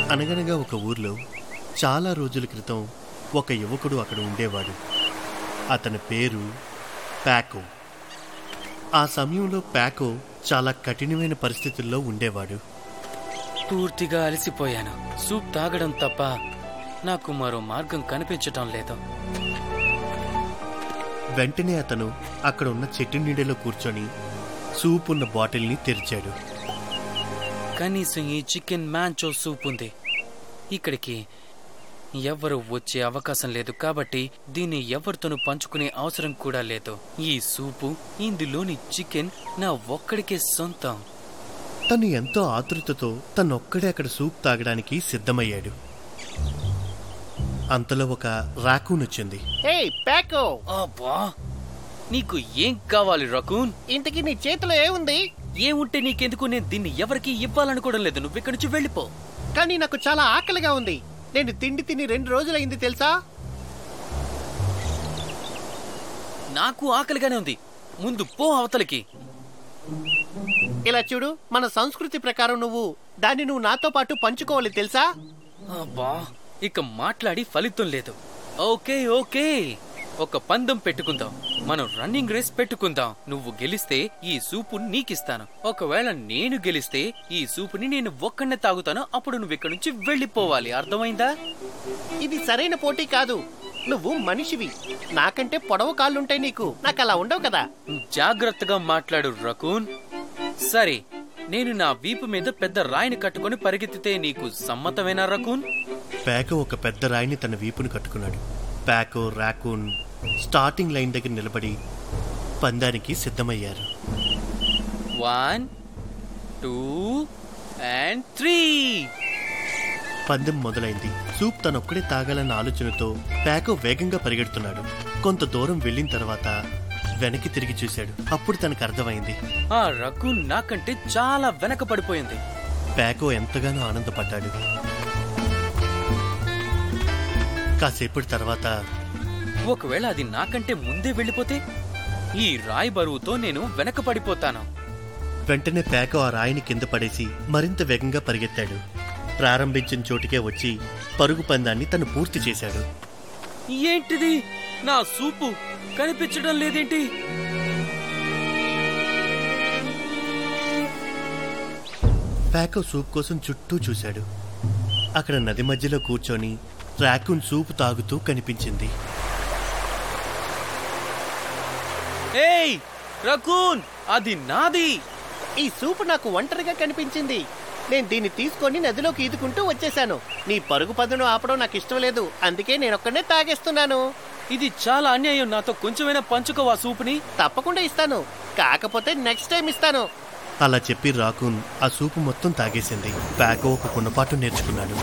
అనగనగా ఒక ఊర్లో చాలా రోజుల క్రితం ఒక యువకుడు అక్కడ ఉండేవాడు. అతని పేరు ప్యాకో. ఆ సమయంలో ప్యాకో చాలా కఠినమైన పరిస్థితుల్లో ఉండేవాడు. పూర్తిగా అలసిపోయాను. సూప్ తాగడం తప్ప నాకు మరో మార్గం కనిపించటం లేదు. వెంటనే అతను అక్కడ ఉన్న చెట్టు నీడలో కూర్చొని సూప్ ఉన్న బాటిల్ని తెరిచాడు. కనీసం ఈ చికెన్ మ్యాంచో సూప్ ఉంది. ఇక్కడికి ఎవరు వచ్చే అవకాశం లేదు కాబట్టి దీన్ని ఎవరితోనూ పంచుకునే అవసరం కూడా లేదు. ఈ సూపు, ఇందులోని చికెన్ నా ఒక్కడికే సొంతం. తను ఎంతో ఆతృతతో తనొక్కడే అక్కడ సూప్ తాగడానికి సిద్ధమయ్యాడు. అంతలో ఒక రాకూన్ వచ్చింది. అబ్బా, నీకు ఏం కావాలి రకూన్? ఇంతకీ నీ చేతిలో ఏముంది? ఏముంటే నీకెందుకు? నేను దీన్ని ఎవరికి ఇవ్వాలనుకోవడం లేదు. నువ్వు ఇక్కడి నుంచి వెళ్ళిపో. కానీ నాకు చాలా ఆకలిగా ఉంది. నేను తిండి తిని 2 రోజులైంది తెలుసా? నాకు ఆకలిగానే ఉంది. ముందు పో అవతలికి. ఇలా చూడు, మన సంస్కృతి ప్రకారం నువ్వు నాతో పాటు పంచుకోవాలి తెలుసా? అబ్బా, ఇక మాట్లాడి ఫలితం లేదు. ఓకే ఓకే, ఒక పందెం పెట్టుకుందాం. మనం రన్నింగ్ రేస్ పెట్టుకుందాం. నువ్వు గెలిస్తే ఈ సూపు నీకిస్తాను. ఒకవేళ నేను గెలిస్తే ఈ సూపుని నేను ఒక్కనే తాగుతాను. అప్పుడు నువ్వు ఇక్కడి నుంచి వెళ్ళిపోవాలి. అర్థమైందా? ఇది సరైన పోటీ కాదు. నువ్వు మనిషివి. నాకంటే పొడవు కాళ్ళుంటాయి నీకు. నాకు అలా ఉండవు కదా. జాగ్రత్తగా మాట్లాడు రకూన్. సరే, నేను నా వీపు మీద పెద్ద రాయిని కట్టుకుని పరిగెత్తితే నీకు సమ్మతమేనా రకూన్? ప్యాకో ఒక పెద్ద రాయిని తన వీపును కట్టుకున్నాడు. ప్యాకో, రాకూన్ స్టార్టింగ్ లైన్ దగ్గర నిలబడి పందానికి సిద్ధమయ్యారు. 1 2 and 3. పందెం మొదలైంది. సూప్ తనొక్కడే తాగాలన్న ఆలోచనతో ప్యాకో వేగంగా పరిగెడుతున్నాడు. కొంత దూరం వెళ్ళిన తర్వాత వెనక్కి తిరిగి చూశాడు. అప్పుడు తనకు అర్థమైంది, ఆ రకూన్ నాకంటే చాలా వెనక పడిపోయింది. ప్యాకో ఎంతగానో ఆనందపడ్డాడు. కాసేపటి తర్వాత, ఒకవేళ అది నాకంటే ముందే వెళ్ళిపోతే ఈ రాయి బరువుతో నేను వెనక పడిపోతాను. వెంటనే ప్యాకో ఆ రాయిని కింద పడేసి మరింత వేగంగా పరిగెత్తాడు. ప్రారంభించిన చోటుకే వచ్చి పరుగు పందాన్ని తను పూర్తి చేశాడు. ఏంటిది? నా సూపు కనిపించడం లేదేంటి? ప్యాకో సూప్ కోసం చుట్టూ చూశాడు. అక్కడ నది మధ్యలో కూర్చొని రాకూన్ సూపు తాగుతూ కనిపించింది. ఏయ్ రకూన్, అది నాది. ఈ సూపు నాకు ఒంటరిగా కనిపించింది. నేను దీన్ని తీసుకొని నదిలోకి ఈదుకుంటూ వచ్చేసాను. నీ పరుగు పదును ఆపడం నాకు ఇష్టం లేదు. అందుకే నేనొక్కడే తాగేస్తున్నాను. ఇది చాలా అన్యాయం. నాతో కొంచెమైనా పంచుకోవా సూపుని? తప్పకుండా ఇస్తాను. కాకపోతే నెక్స్ట్ టైం ఇస్తాను. అలా చెప్పి రాకూన్ ఆ సూపు మొత్తం తాగేసింది. ప్యాకో ఒక గుణపాఠం నేర్చుకున్నాడు.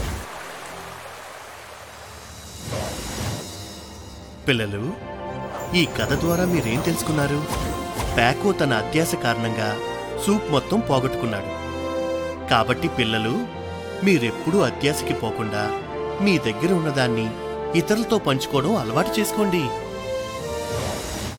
పిల్లలు, ఈ కథ ద్వారా మీరేం తెలుసుకున్నారు? ప్యాకో తన అత్యాశ కారణంగా సూప్ మొత్తం పోగొట్టుకున్నాడు. కాబట్టి పిల్లలు, మీరెప్పుడూ అత్యాశకి పోకుండా మీ దగ్గర ఉన్నదాన్ని ఇతరులతో పంచుకోవడం అలవాటు చేసుకోండి.